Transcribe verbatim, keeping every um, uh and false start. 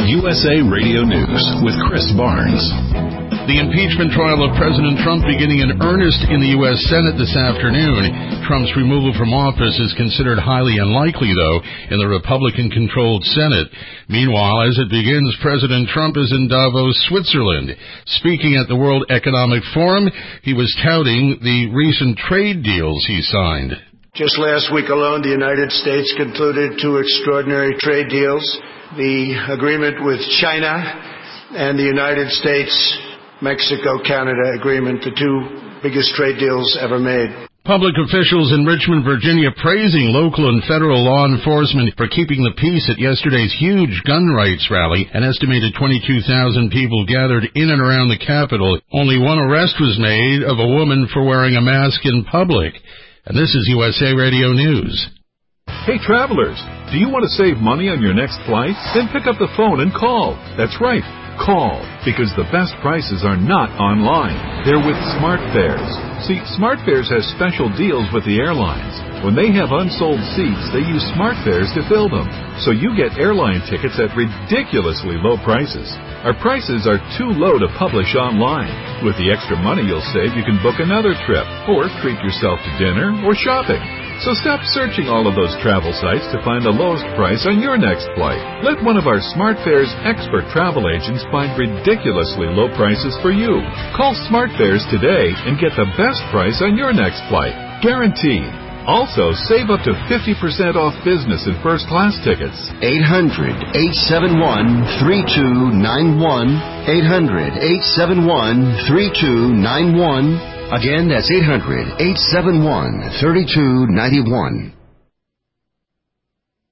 U S A Radio News with Chris Barnes. The impeachment trial of President Trump beginning in earnest in the U S Senate this afternoon. Trump's removal from office is considered highly unlikely, though, in the Republican-controlled Senate. Meanwhile, as it begins, President Trump is in Davos, Switzerland. Speaking at the World Economic Forum, he was touting the recent trade deals he signed. Just last week alone, the United States concluded two extraordinary trade deals. The agreement with China and the United States Mexico-Canada agreement, the two biggest trade deals ever made. Public officials in Richmond, Virginia, praising local and federal law enforcement for keeping the peace at yesterday's huge gun rights rally. An estimated twenty-two thousand people gathered in and around the Capitol. Only one arrest was made of a woman for wearing a mask in public. And this is U S A Radio News. Hey, travelers, do you want to save money on your next flight? Then pick up the phone and call. That's right. Call, because the best prices are not online. They're with SmartFares. See, SmartFares has special deals with the airlines. When they have unsold seats, they use SmartFares to fill them. So you get airline tickets at ridiculously low prices. Our prices are too low to publish online. With the extra money you'll save, you can book another trip, or treat yourself to dinner or shopping. So stop searching all of those travel sites to find the lowest price on your next flight. Let one of our SmartFares expert travel agents find ridiculously low prices for you. Call SmartFares today and get the best price on your next flight. Guaranteed. Also, save up to fifty percent off business and first class tickets. eight hundred, eight seven one, three two nine one. eight hundred, eight seven one, three two nine one. Again, that's eight hundred, eight seven one, three two nine one.